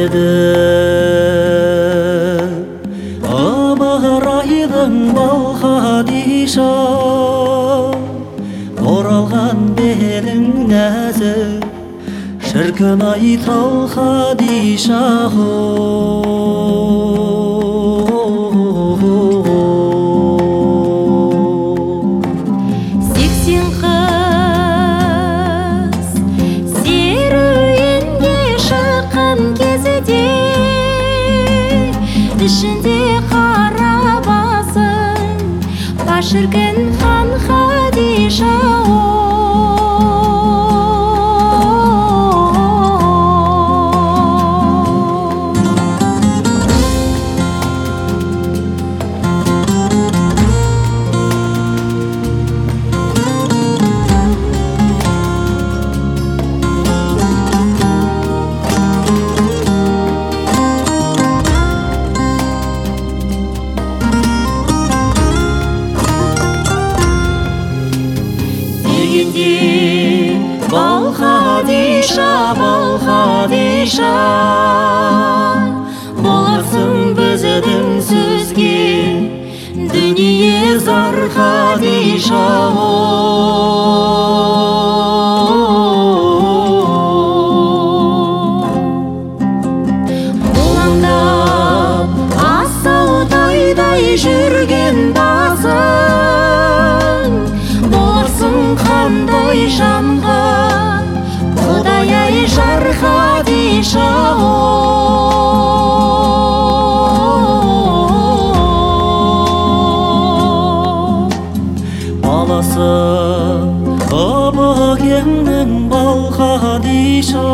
еді. Абырайдың Балқадиша, оралған белің нәзік, шіркін ай Талқадиша. Сексен қыз серуенге шыққан кезінде, ішінде қара басың ба шіркін хан Хадиша. Балқадиша, Балқадиша, боларсың біздің сөзге дүние зар Хадиша. Бұлаңдап асау тайдай жүрген басың, боларсың қандай жанға Құдай ай жар Хадиша. Баласы Абыкеңнің Балқадиша,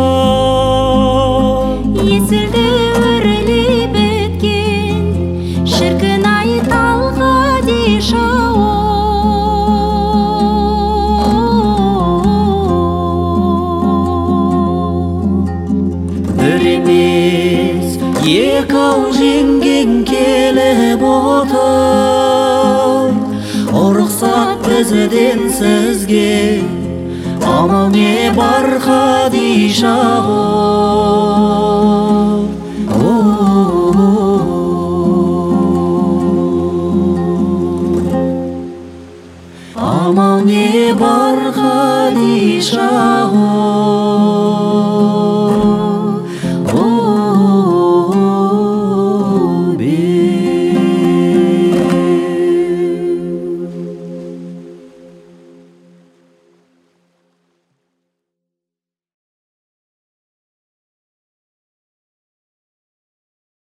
Есілді өрлеп өткен шіркін ай Талқадиша. Бір емес екі-ау жеңген келіп отыр, рұқсат бізден сізге, амал не бар Хадиша. Амал не бар Хадиша.